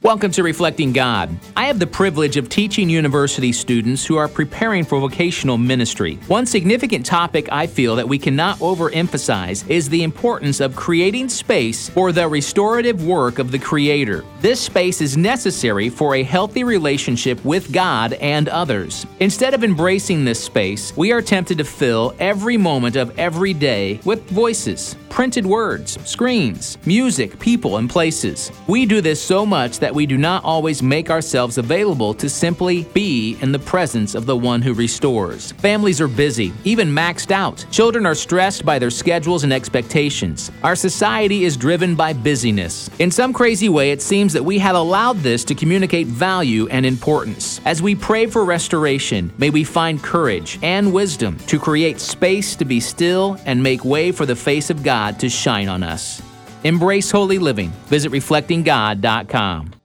Welcome to Reflecting God. I have the privilege of teaching university students who are preparing for vocational ministry. One significant topic I feel that we cannot overemphasize is the importance of creating space for the restorative work of the Creator. This space is necessary for a healthy relationship with God and others. Instead of embracing this space, we are tempted to fill every moment of every day with voices, printed words, screens, music, people, and places. We do this so much that we do not always make ourselves available to simply be in the presence of the one who restores. Families are busy, even maxed out. Children are stressed by their schedules and expectations. Our society is driven by busyness. In some crazy way, it seems that we have allowed this to communicate value and importance. As we pray for restoration, may we find courage and wisdom to create space to be still and make way for the face of God to shine on us. Embrace holy living. Visit reflectinggod.com.